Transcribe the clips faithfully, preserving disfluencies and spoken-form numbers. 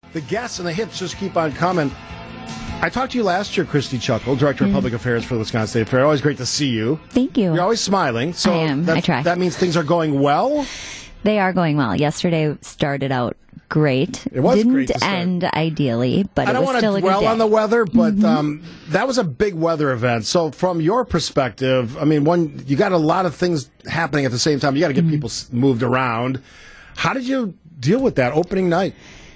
The guests and the hits just keep on coming. I talked to you last year, Christy Chuckle, Director of mm. Public Affairs for the Wisconsin State Fair. Always great to see you. Thank you. You're always smiling. So I am. I try. That means things are going well? They are going well. Yesterday started out great. It was Didn't great to start. end ideally, but I it don't was want still to a good dwell day. on the weather, but mm-hmm. um, that was a big weather event. So from your perspective, I mean, one, you got a lot of things happening at the same time. You got to get mm-hmm. people moved around. How did you deal with that opening night?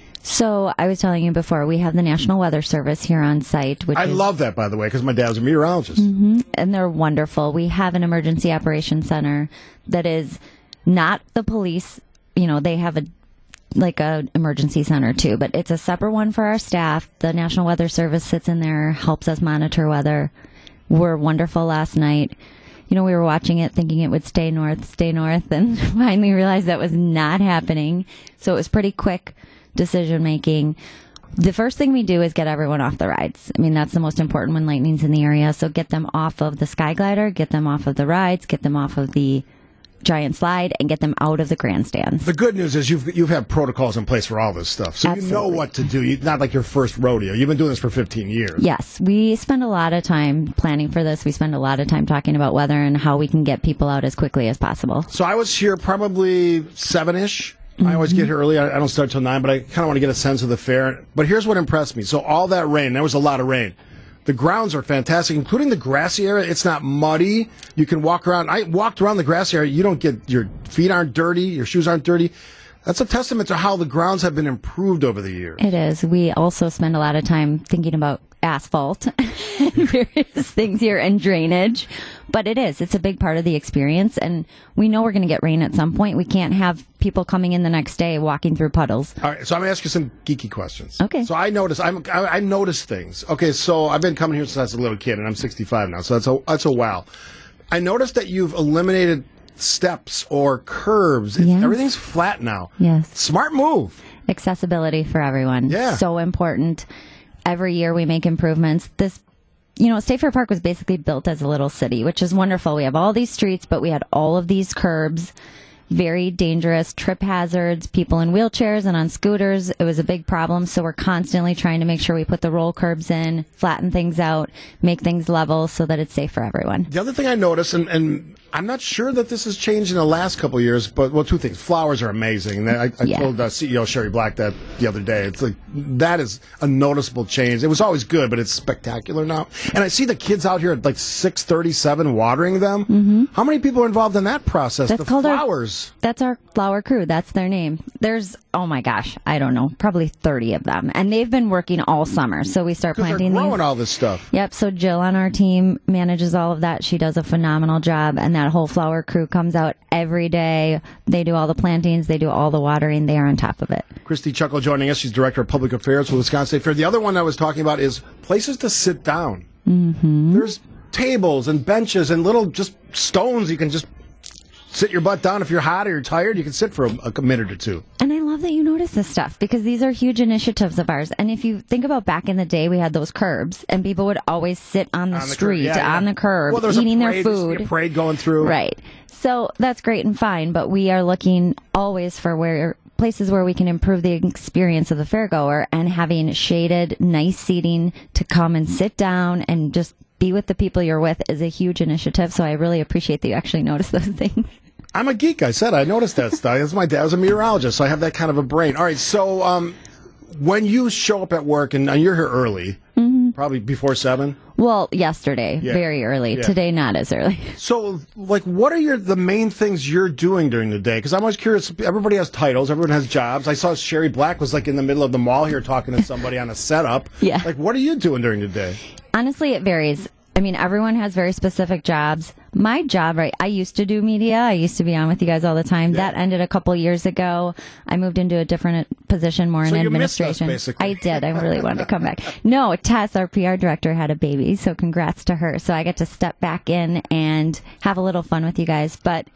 So I was telling you before, we have the National Weather Service here on site. Which I is, love that, by the way, because my dad was a meteorologist. Mm-hmm, and they're wonderful. We have an emergency operations center that is not the police. You know, they have a like a emergency center too, but it's a separate one for our staff. The National Weather Service sits in there, helps us monitor weather. We're wonderful last night. You know, we were watching it thinking it would stay north, stay north, and finally realized that was not happening. So it was pretty quick decision making. The first thing we do is get everyone off the rides. I mean, that's the most important when lightning's in the area. So get them off of the Sky Glider, get them off of the rides, get them off of the giant slide, and get them out of the grandstands. The good news is you've you've had protocols in place for all this stuff, so Absolutely. You know what to do. You, not like your first rodeo. You've been doing this for fifteen years. Yes, we spend a lot of time planning for this. We spend a lot of time talking about weather and how we can get people out as quickly as possible. So I was here probably seven-ish. Mm-hmm. I always get here early. I, I don't start till nine, but I kind of want to get a sense of the fair. But here's what impressed me. So all that rain, there was a lot of rain. The grounds are fantastic, including the grassy area. It's not muddy. You can walk around. I walked around the grassy area. You don't get, your feet aren't dirty. Your shoes aren't dirty. That's a testament to how the grounds have been improved over the years. It is. We also spend a lot of time thinking about asphalt and various things here and drainage. But it is. It's a big part of the experience. And we know we're going to get rain at some point. We can't have people coming in the next day walking through puddles. All right. So I'm going to ask you some geeky questions. Okay. So I notice, I'm, I, I notice things. Okay. So I've been coming here since I was a little kid, and I'm sixty-five now. So that's a, that's a wow. I noticed that you've eliminated steps or curbs. Yes. Everything's flat now. Yes. Smart move. Accessibility for everyone. Yeah. So important. Every year we make improvements. This, you know, State Fair Park was basically built as a little city, which is wonderful. We have all these streets, but we had all of these curbs. Very dangerous, trip hazards, people in wheelchairs and on scooters. It was a big problem, so we're constantly trying to make sure we put the roll curbs in, flatten things out, make things level so that it's safe for everyone. The other thing I noticed, and, and I'm not sure that this has changed in the last couple of years, but, well, two things. Flowers are amazing. I, I yeah. told uh, C E O Sherry Black that the other day. It's like, that is a noticeable change. It was always good, but it's spectacular now. And I see the kids out here at like six thirty-seven watering them. Mm-hmm. How many people are involved in that process? That's the called flowers. Our, that's our flower crew. That's their name. There's, oh my gosh, I don't know, probably thirty of them. And they've been working all summer. So we start planting they're growing these. all this stuff. Yep. So Jill on our team manages all of that. She does a phenomenal job. And that whole flower crew comes out every day. They do all the plantings. They do all the watering. They are on top of it. Christy Chuckle joining us. She's Director of Public Affairs for the Wisconsin State Fair. The other one I was talking about is places to sit down. Mm-hmm. There's tables and benches and little just stones you can just sit your butt down. If you're hot or you're tired, you can sit for a, a minute or two. And I love that you notice this stuff because these are huge initiatives of ours. And if you think about back in the day, we had those curbs and people would always sit on the, on the street, curb, yeah, yeah. on the curb, well, there's eating a parade, their food. A parade going through. Right. So that's great and fine, but we are looking always for where places where we can improve the experience of the fairgoer, and having shaded, nice seating to come and sit down and just be with the people you're with is a huge initiative. So I really appreciate that you actually notice those things. I'm a geek. I said I noticed that stuff. That's my dad was a meteorologist, so I have that kind of a brain. All right, so um, when you show up at work, and, and you're here early, mm-hmm. probably before seven? Well, yesterday, yeah. very early. Yeah. Today, not as early. So, like, what are your the main things you're doing during the day? Because I'm always curious. Everybody has titles. Everyone has jobs. I saw Sherry Black was, like, in the middle of the mall here talking to somebody on a setup. Yeah. Like, what are you doing during the day? Honestly, it varies. I mean, everyone has very specific jobs. My job, right, I used to do media. I used to be on with you guys all the time. Yeah. That ended a couple years ago. I moved into a different position, more so in you administration. Missed us, basically. I did. I really wanted to come back. No, Tess, our P R director, had a baby, so congrats to her. So I get to step back in and have a little fun with you guys. But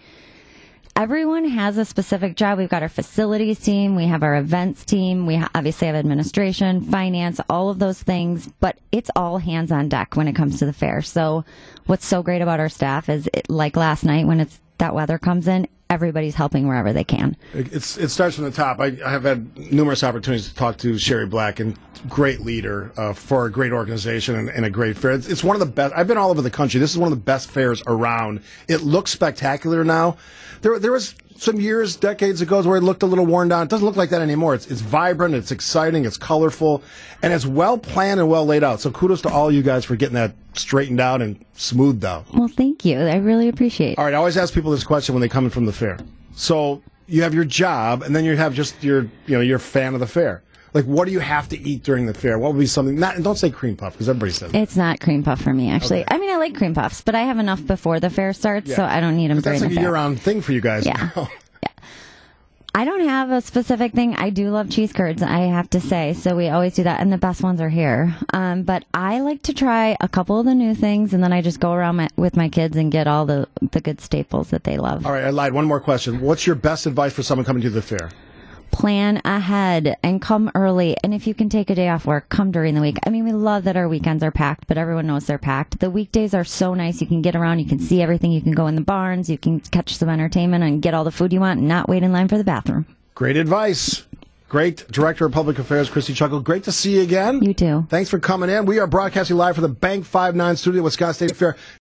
everyone has a specific job. We've got our facilities team. We have our events team. We ha- obviously have administration, finance, all of those things. But it's all hands on deck when it comes to the fair. So what's so great about our staff is, it, like last night when it's that weather comes in, everybody's helping wherever they can. It's, it starts from the top. I, I have had numerous opportunities to talk to Sherry Black, and great leader uh, for a great organization and, and a great fair. It's, it's one of the best. I've been all over the country. This is one of the best fairs around. It looks spectacular now. There, there was some years, decades ago, where it looked a little worn down. It doesn't look like that anymore. It's, it's vibrant, it's exciting, it's colorful, and it's well planned and well laid out. So kudos to all you guys for getting that straightened out and smoothed out. Well, thank you. I really appreciate it. All right, I always ask people this question when they come in from the fair. So you have your job, and then you have just your, you know, you're a fan of the fair. Like, what do you have to eat during the fair? What would be something? Not, and don't say cream puff, because everybody says that. It's not cream puff for me, actually. Okay. I mean, I like cream puffs, but I have enough before the fair starts, Yeah. so I don't need them 'Cause during that's the like a fair. year-round thing for you guys. Yeah. now. I don't have a specific thing. I do love cheese curds, I have to say, so we always do that, and the best ones are here. Um, but I like to try a couple of the new things, and then I just go around my, with my kids and get all the, the good staples that they love. All right, I lied. One more question. What's your best advice for someone coming to the fair? Plan ahead and come early. And if you can take a day off work, come during the week. I mean, we love that our weekends are packed, but everyone knows they're packed. The weekdays are so nice. You can get around. You can see everything. You can go in the barns. You can catch some entertainment and get all the food you want and not wait in line for the bathroom. Great advice. Great Director of Public Affairs, Christy Chuckle. Great to see you again. You too. Thanks for coming in. We are broadcasting live from the Bank five nine studio at Wisconsin State Fair.